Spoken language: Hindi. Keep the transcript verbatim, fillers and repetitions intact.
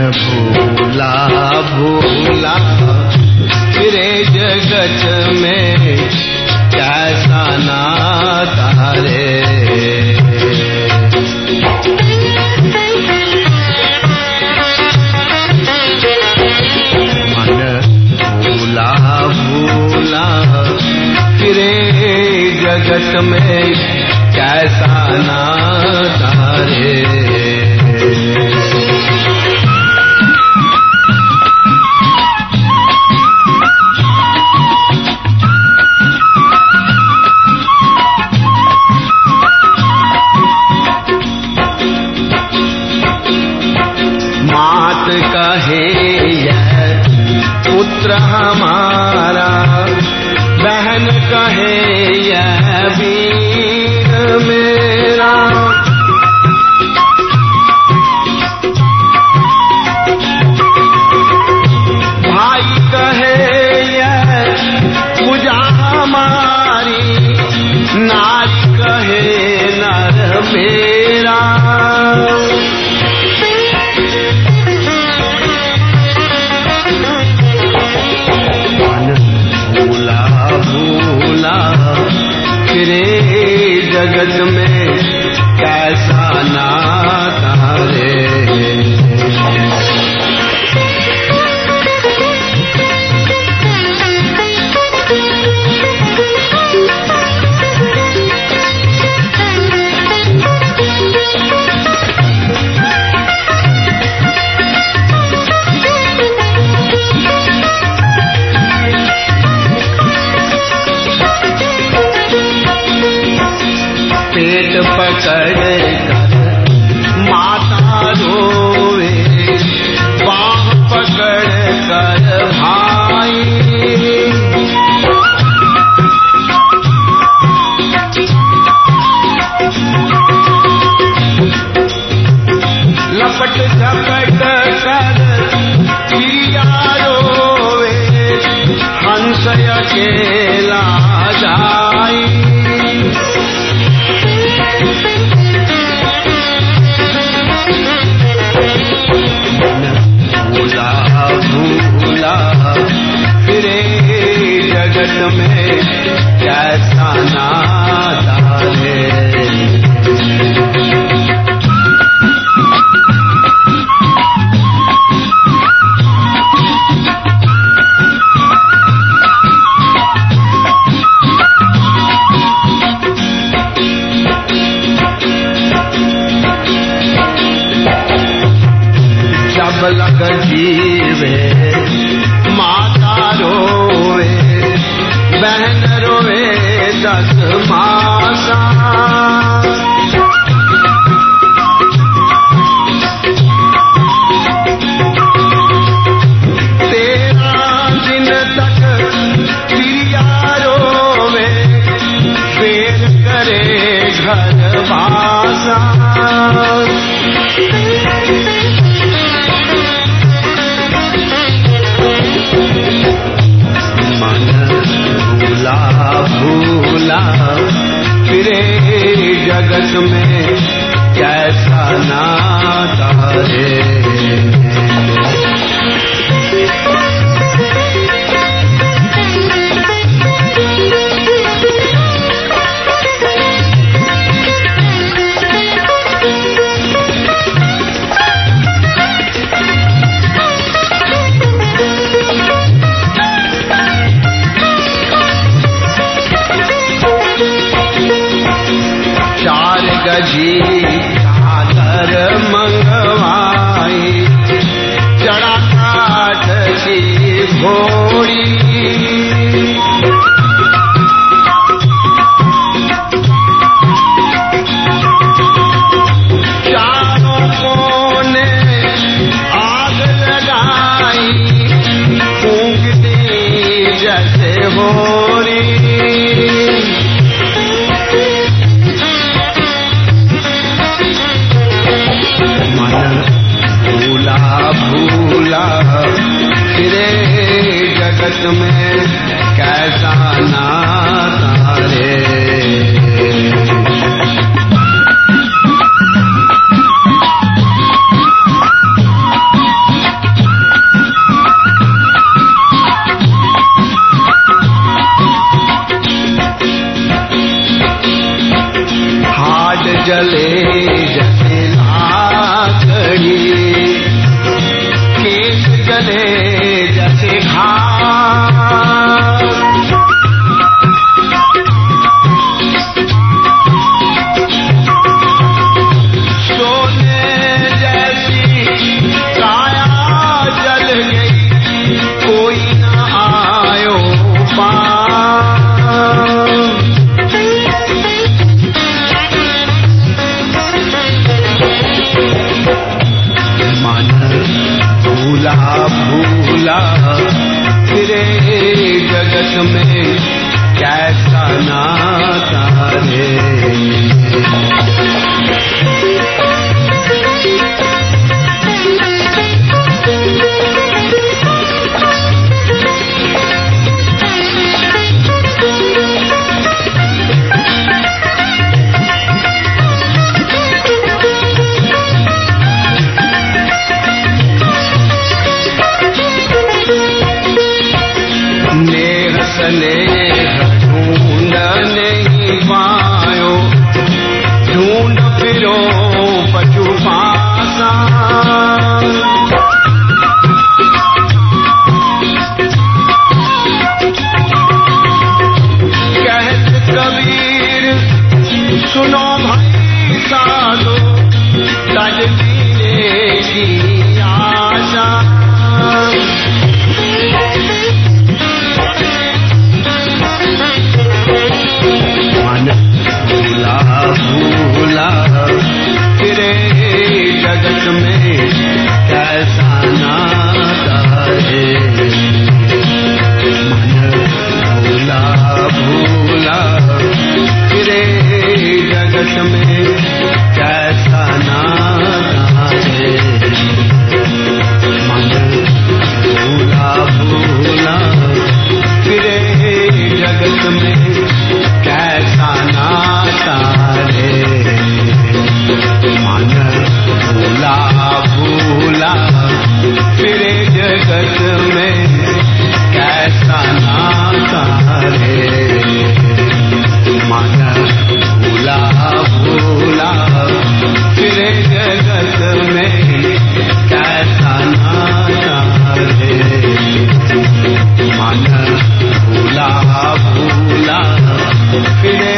भूला भूला फिरे जगत में कैसा नाता रे। मन भूला भूला फिरे जगत में कैसा नाता रे। मात कहे यह पुत्र हमारा, बहन कहे यह वीर मेरा। भाई कहे यह पूजा हमारी, नारी कहे नर मेरा। फिरे जगत में कैसा नाता रे। पेट पकड़ कर माता रोवे, बाह पकड़ कर भाई। लपट झपट कर पिया रोवे, हंस अकेला जाई। फिरे जगत में कैसा नाता रे। जब लग जीवे माता रोवे, बहन रोवे दस मासा। तेरह दिन तक प्रिया रोवे, फेर करे घर बासा। भूला फिरे जगत में कैसा नाता रे। गजी चादर मंगवाई, चढ़ा काठ की घोड़ी। चारों कोने आग लगाई, फूंकती जैसे होरी। भूला भूला फिरे जगत में कैसा नाता रे। जले जैसे घास, सोने जैसी काया जल गई, कोई न आयो पास। मन भूला भूला फिरे जगत में कैसा नाता रे। नेह स्नेह ढूंढ नहीं पायो, ढूंढ फिरो पशु पासा। कहत कबीर सुनो भाई साधो, तज जीने की आशा। मन भूला भूला फिरे जगत में कैसा नाता है। मन भूला भूला फिरे जगत में कैसा नाता है। मन भूला भूला फिरे जगत में कैसा नाता रे। मन भूला भूला फिरे जगत में कैसा नाता रे। मन भूला भूला फिरे जगत में कैसा नाता रे। मन भूला भूला फिरे